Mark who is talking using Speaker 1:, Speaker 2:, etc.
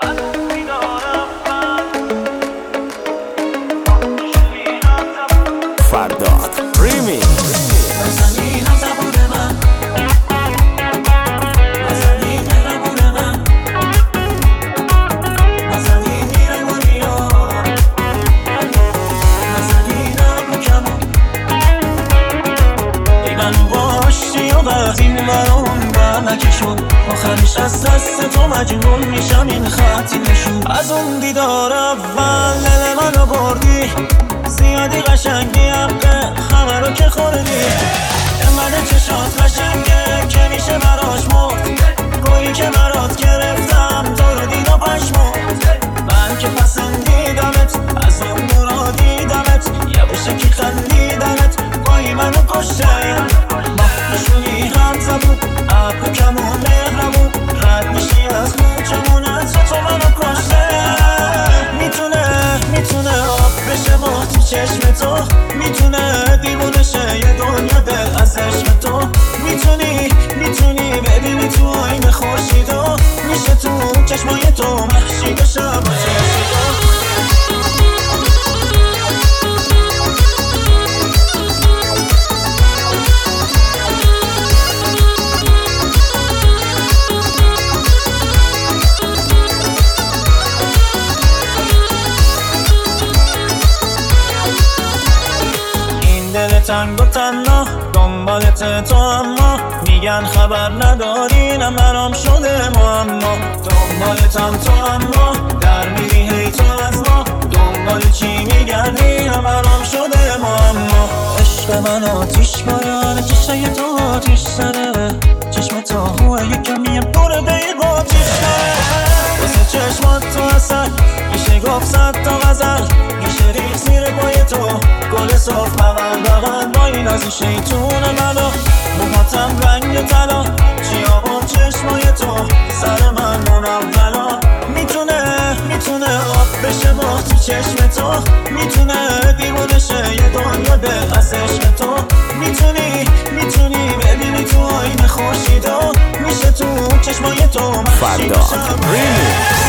Speaker 1: فرداد ریمیکس.
Speaker 2: نزنی نزبون من، نزنی مهربون من، نزنی میرمونی ها، نزنی نبکمون ای منو باشی و وقتی اون بر نکشون آخرش از دست تو مجنون میشم این خطی نشون از اون دیدار اول دل منو بردی زیادی قشنگی حقه همه رو که خوردی انقدر چشات قشنگه که میشه براش مرد گویی که برات گرفتم تو رو دید و پشمرد من که پسندیدمت از اون نورا دیدمت یه کی خندیدمت گویی منو کشته مخشونی هم زبون ابرو کمون مهرمون رد میشی از موچمون از تو منو کشته میتونه آب بشه ما تو چشم تو میتونه دیوونه شه یه دنیا دل از عشق تو میتونی ببینی تو آینه خورشیدو میشه تو چشمای تو محشی بشم با چشیدو تنگ و تنها دنبالت تو اما میگن خبر نداری نه برام شده معما دنبالتم تو اما در میری هی تو از ما دنبال چی میگردی نه برام شده معما عشق من آتیش بارانه چشای تو آتیش زده چشم تو هوه یکمی برده ای آتیش داره واسه چشمات تو اصل میشه گفت صد تا غزل میشه ریخ زیر پای تو گل صاف بغل با این از این شیطون منو موهاتم رنگ طلا چیابون چشمای تو سر من منولا میتونه آب بشه ما تو چشم تو میتونه دیوونه شه یه دنیا دل از عشق تو میتونی ببینی تو آینه خورشیدو میشه تو چشمای تو محشی بشم